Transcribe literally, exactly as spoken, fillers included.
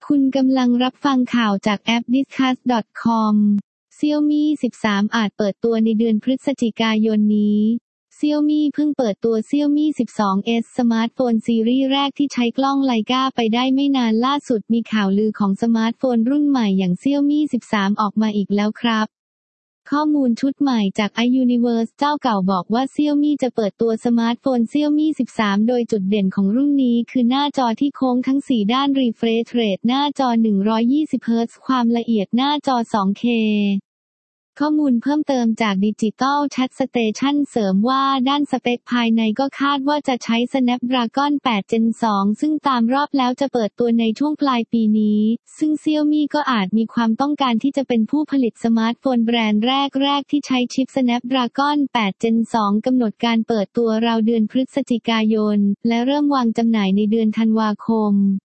คุณกำลังรับฟังข่าวจากแอป ดิสคัส ดอท คอม Xiaomi สิบสาม อาจเปิดตัวในเดือนพฤศจิกายนนี้ Xiaomi เพิ่งเปิดตัว Xiaomi สิบสอง เอส สมาร์ทโฟนซีรีส์แรกที่ใช้กล้องไลกาไปได้ไม่นานล่าสุดมีข่าวลือของสมาร์ทโฟนรุ่นใหม่อย่าง Xiaomi สิบสาม ออกมาอีกแล้วครับข้อมูลชุดใหม่จาก iUniverse เจ้าเก่าบอกว่า Xiaomi จะเปิดตัวสมาร์ทโฟน Xiaomi สิบสาม โดยจุดเด่นของรุ่นนี้คือหน้าจอที่โค้งทั้งสี่ด้าน Refresh Rate หน้าจอหนึ่งร้อยยี่สิบเฮิร์ตซ์ความละเอียดหน้าจอ ทู เค ข้อมูลเพิ่มเติมจาก Digital Chat Station เสริมว่าด้านสเปคภายในก็คาดว่าจะใช้ Snapdragon แปด Gen สอง ซึ่งตามรอบแล้วจะเปิดตัวในช่วงปลายปีนี้ซึ่ง Xiaomi ก็อาจมีความต้องการที่จะเป็นผู้ผลิตสมาร์ทโฟนแบรนด์แรกๆที่ใช้ชิป Snapdragon แปด Gen สอง กำหนดการเปิดตัวราวเดือนพฤศจิกายนและเริ่มวางจำหน่ายในเดือนธันวาคม